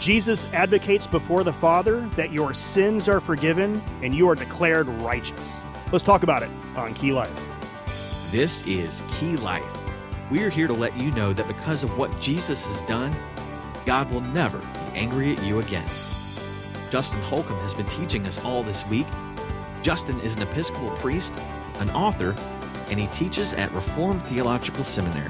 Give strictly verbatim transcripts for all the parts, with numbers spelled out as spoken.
Jesus advocates before the Father that your sins are forgiven and you are declared righteous. Let's talk about it on Key Life. This is Key Life. We're here to let you know that because of what Jesus has done, God will never be angry at you again. Justin Holcomb has been teaching us all this week. Justin is an Episcopal priest, an author, and he teaches at Reformed Theological Seminary.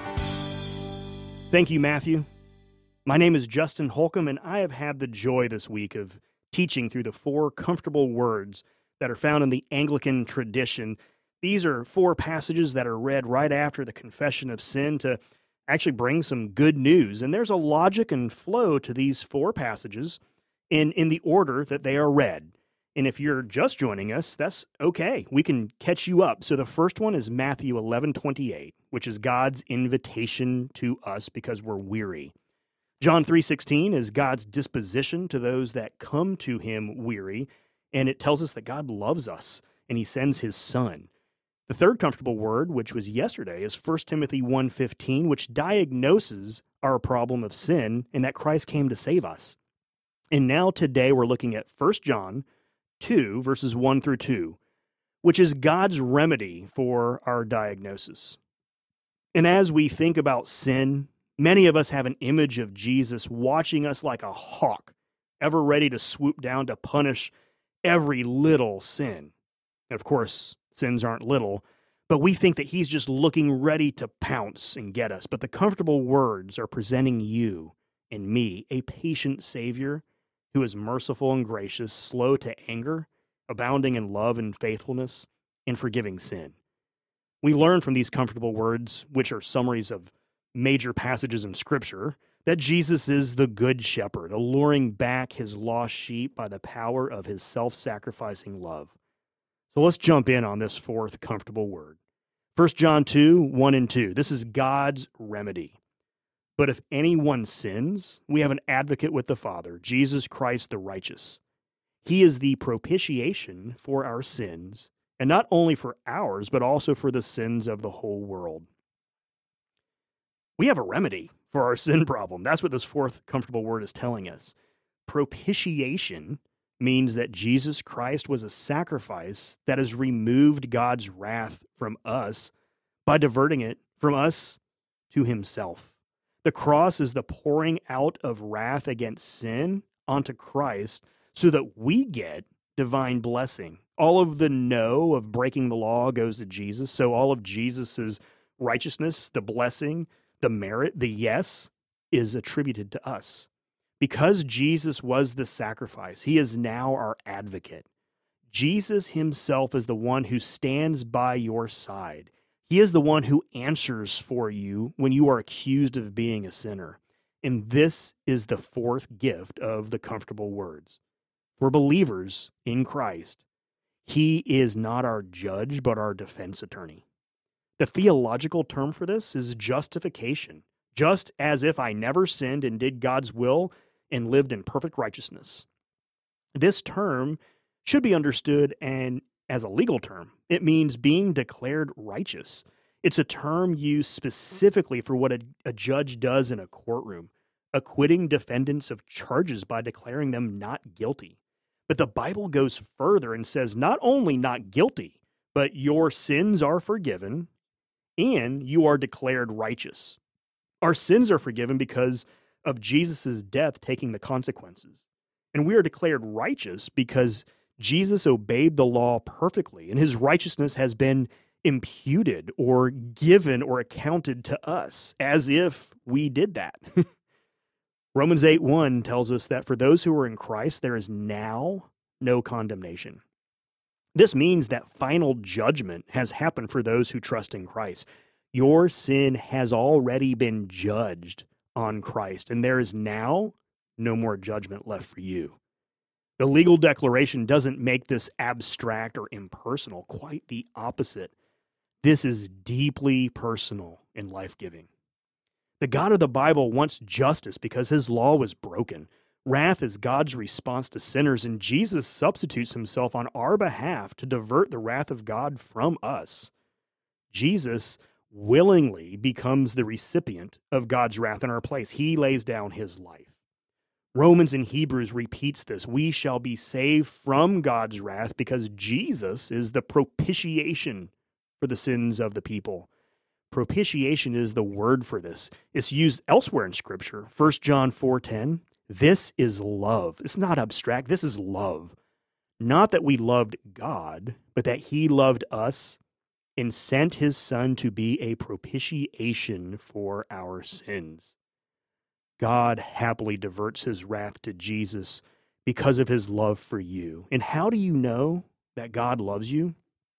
Thank you, Matthew. My name is Justin Holcomb, and I have had the joy this week of teaching through the four comfortable words that are found in the Anglican tradition. These are four passages that are read right after the confession of sin to actually bring some good news. And there's a logic and flow to these four passages in, in the order that they are read. And if you're just joining us, that's okay. We can catch you up. So the first one is Matthew eleven twenty-eight, which is God's invitation to us because we're weary. John three sixteen is God's disposition to those that come to him weary, and it tells us that God loves us, and he sends his Son. The third comfortable word, which was yesterday, is First Timothy one fifteen, which diagnoses our problem of sin and that Christ came to save us. And now today we're looking at First John two, verses one through two, which is God's remedy for our diagnosis. And as we think about sin, many of us have an image of Jesus watching us like a hawk, ever ready to swoop down to punish every little sin. And of course, sins aren't little, but we think that he's just looking ready to pounce and get us. But the comfortable words are presenting you and me a patient Savior who is merciful and gracious, slow to anger, abounding in love and faithfulness, and forgiving sin. We learn from these comfortable words, which are summaries of major passages in Scripture, that Jesus is the good shepherd, alluring back his lost sheep by the power of his self-sacrificing love. So let's jump in on this fourth comfortable word. First John two, one and two. This is God's remedy. But if anyone sins, we have an advocate with the Father, Jesus Christ the righteous. He is the propitiation for our sins, and not only for ours, but also for the sins of the whole world. We have a remedy for our sin problem. That's what this fourth comfortable word is telling us. Propitiation means that Jesus Christ was a sacrifice that has removed God's wrath from us by diverting it from us to himself. The cross is the pouring out of wrath against sin onto Christ so that we get divine blessing. All of the no of breaking the law goes to Jesus, so all of Jesus's righteousness, the blessing, the merit, the yes, is attributed to us. Because Jesus was the sacrifice, he is now our advocate. Jesus himself is the one who stands by your side. He is the one who answers for you when you are accused of being a sinner. And this is the fourth gift of the comfortable words. For believers in Christ, he is not our judge, but our defense attorney. The theological term for this is justification, just as if I never sinned and did God's will and lived in perfect righteousness. This term should be understood and as a legal term. It means being declared righteous. It's a term used specifically for what a, a judge does in a courtroom, acquitting defendants of charges by declaring them not guilty. But the Bible goes further and says not only not guilty, but your sins are forgiven and you are declared righteous. Our sins are forgiven because of Jesus' death taking the consequences. And we are declared righteous because Jesus obeyed the law perfectly, and his righteousness has been imputed or given or accounted to us as if we did that. Romans eight one tells us that for those who are in Christ, there is now no condemnation. This means that final judgment has happened for those who trust in Christ. Your sin has already been judged on Christ, and there is now no more judgment left for you. The legal declaration doesn't make this abstract or impersonal, quite the opposite. This is deeply personal and life-giving. The God of the Bible wants justice because his law was broken. Wrath is God's response to sinners, and Jesus substitutes himself on our behalf to divert the wrath of God from us. Jesus willingly becomes the recipient of God's wrath in our place. He lays down his life. Romans and Hebrews repeats this. We shall be saved from God's wrath because Jesus is the propitiation for the sins of the people. Propitiation is the word for this. It's used elsewhere in Scripture. First John four ten. This is love. It's not abstract. This is love. Not that we loved God, but that he loved us and sent his Son to be a propitiation for our sins. God happily diverts his wrath to Jesus because of his love for you. And how do you know that God loves you?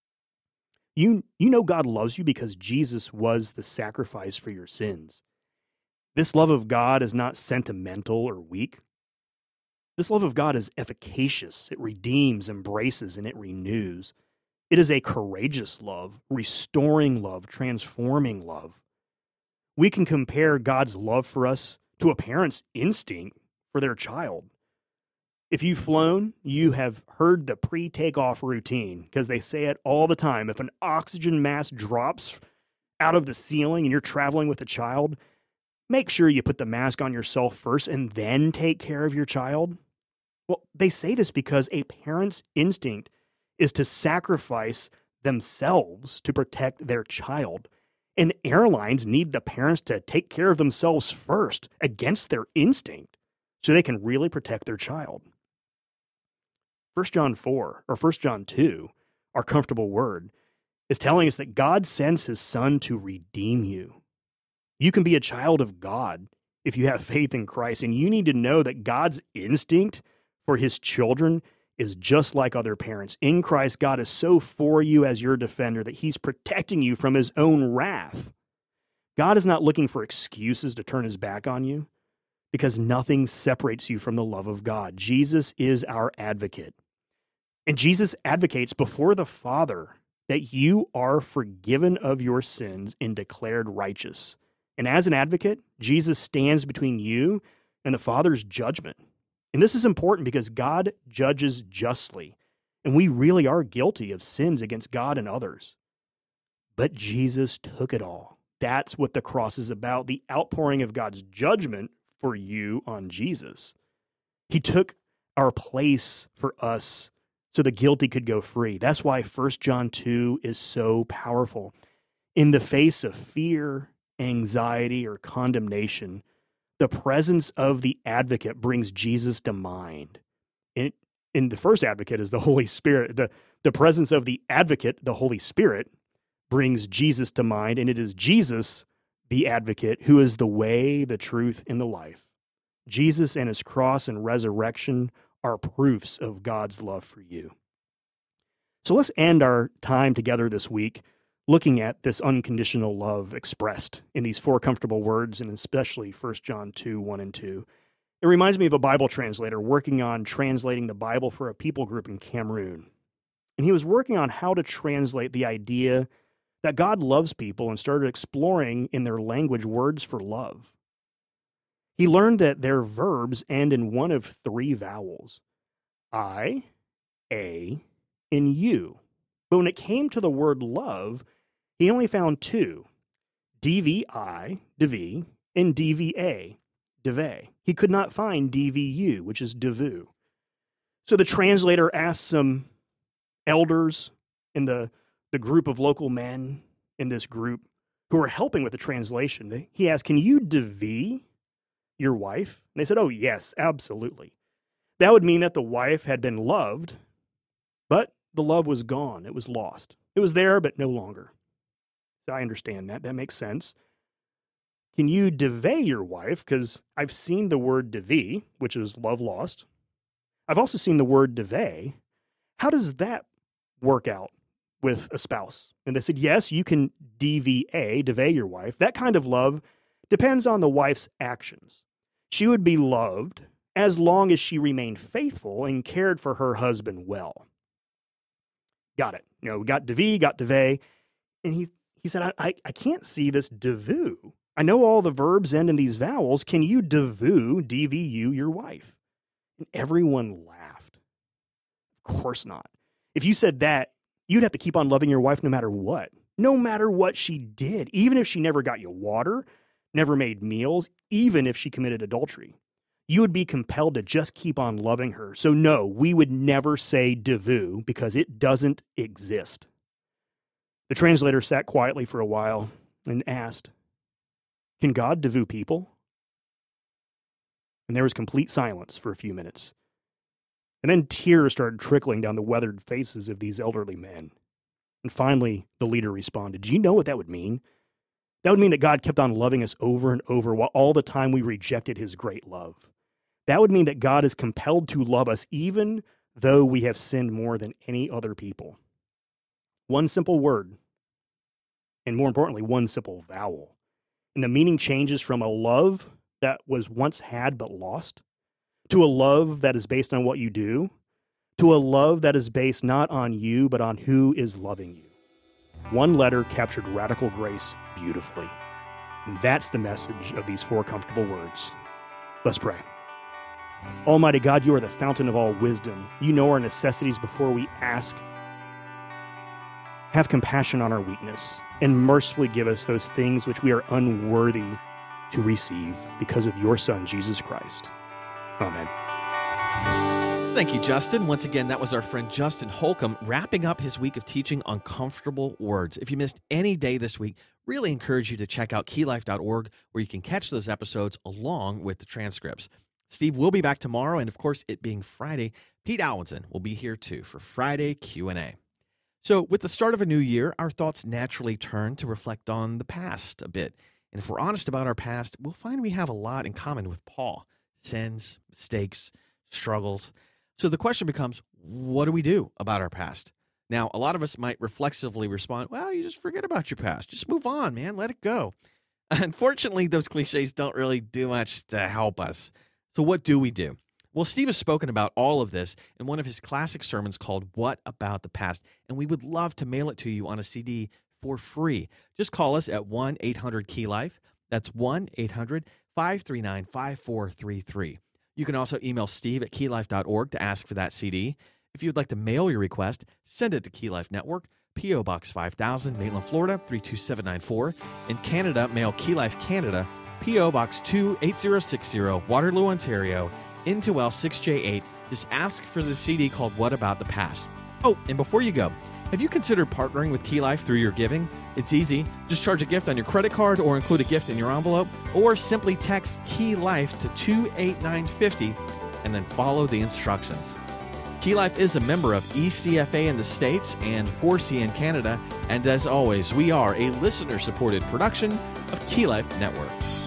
You, you know God loves you because Jesus was the sacrifice for your sins. This love of God is not sentimental or weak. This love of God is efficacious. It redeems, embraces, and it renews. It is a courageous love, restoring love, transforming love. We can compare God's love for us to a parent's instinct for their child. If you've flown, you have heard the pre-takeoff routine because they say it all the time. If an oxygen mask drops out of the ceiling and you're traveling with a child, make sure you put the mask on yourself first and then take care of your child. Well, they say this because a parent's instinct is to sacrifice themselves to protect their child. And airlines need the parents to take care of themselves first against their instinct so they can really protect their child. First John four, or First John two, our comfortable word, is telling us that God sends his Son to redeem you. You can be a child of God if you have faith in Christ, and you need to know that God's instinct for his children is just like other parents. In Christ, God is so for you as your defender that he's protecting you from his own wrath. God is not looking for excuses to turn his back on you because nothing separates you from the love of God. Jesus is our advocate. And Jesus advocates before the Father that you are forgiven of your sins and declared righteous. And as an advocate, Jesus stands between you and the Father's judgment. And this is important because God judges justly, and we really are guilty of sins against God and others. But Jesus took it all. That's what the cross is about, the outpouring of God's judgment for you on Jesus. He took our place for us so the guilty could go free. That's why First John two is so powerful. In the face of fear, anxiety, or condemnation, the presence of the advocate brings Jesus to mind. In, in the first advocate is the Holy Spirit. The, the presence of the advocate, the Holy Spirit, brings Jesus to mind, and it is Jesus, the advocate, who is the way, the truth, and the life. Jesus and his cross and resurrection are proofs of God's love for you. So let's end our time together this week looking at this unconditional love expressed in these four comfortable words, and especially First John two, one and two. It reminds me of a Bible translator working on translating the Bible for a people group in Cameroon. And he was working on how to translate the idea that God loves people and started exploring in their language words for love. He learned that their verbs end in one of three vowels, I, A, and U. But when it came to the word love, he only found two, D V I, devi, and D V A, deve. He could not find D V U, which is devu. So the translator asked some elders in the, the group of local men in this group who were helping with the translation. He asked, can you devi your wife? And they said, oh, yes, absolutely. That would mean that the wife had been loved, but the love was gone. It was lost. It was there, but no longer. So I understand that. That makes sense. Can you deve your wife? Because I've seen the word devi, which is love lost. I've also seen the word deve. How does that work out with a spouse? And they said, yes, you can D V A, deve your wife. That kind of love depends on the wife's actions. She would be loved as long as she remained faithful and cared for her husband well. Got it. You know, we got devi, got deve. And he, he said, I, I, I can't see this devu. I know all the verbs end in these vowels. Can you devu, D V U, your wife? And everyone laughed. Of course not. If you said that, you'd have to keep on loving your wife no matter what. No matter what she did. Even if she never got you water, never made meals, even if she committed adultery. you would be compelled to just keep on loving her. So no, we would never say devu because it doesn't exist. The translator sat quietly for a while and asked, "Can God devu people?" And there was complete silence for a few minutes. And then tears started trickling down the weathered faces of these elderly men. And finally, the leader responded, "Do you know what that would mean? That would mean that God kept on loving us over and over while all the time we rejected his great love. That would mean that God is compelled to love us even though we have sinned more than any other people." One simple word, and more importantly, one simple vowel. And the meaning changes from a love that was once had but lost, to a love that is based on what you do, to a love that is based not on you, but on who is loving you. One letter captured radical grace beautifully. And that's the message of these four comfortable words. Let's pray. Almighty God, you are the fountain of all wisdom. You know our necessities before we ask. Have compassion on our weakness and mercifully give us those things which we are unworthy to receive because of your Son, Jesus Christ. Amen. Thank you, Justin. Once again, that was our friend Justin Holcomb wrapping up his week of teaching on comfortable words. If you missed any day this week, really encourage you to check out key life dot org where you can catch those episodes along with the transcripts. Steve will be back tomorrow, and of course, it being Friday, Pete Alwinson will be here too for Friday Q and A. So with the start of a new year, our thoughts naturally turn to reflect on the past a bit. And if we're honest about our past, we'll find we have a lot in common with Paul. Sins, mistakes, struggles. So the question becomes, what do we do about our past? Now, a lot of us might reflexively respond, well, you just forget about your past. Just move on, man. Let it go. Unfortunately, those cliches don't really do much to help us. So what do we do? Well, Steve has spoken about all of this in one of his classic sermons called What About the Past? And we would love to mail it to you on a C D for free. Just call us at one eight hundred key life. That's one eight hundred five three nine five four three three. You can also email Steve at key life dot org to ask for that C D. If you'd like to mail your request, send it to Key Life Network, P O Box five thousand, Maitland, Florida three two seven nine four. In Canada, mail Key Life Canada, P O Box two eight zero six zero, Waterloo, Ontario, into L six J eight. Just ask for the C D called What About the Past? Oh, and before you go, have you considered partnering with Key Life through your giving? It's easy. Just charge a gift on your credit card or include a gift in your envelope, or simply text Key Life to two eight nine five zero and then follow the instructions. Key Life is a member of E C F A in the States and four C in Canada, and as always, we are a listener-supported production of Key Life Network.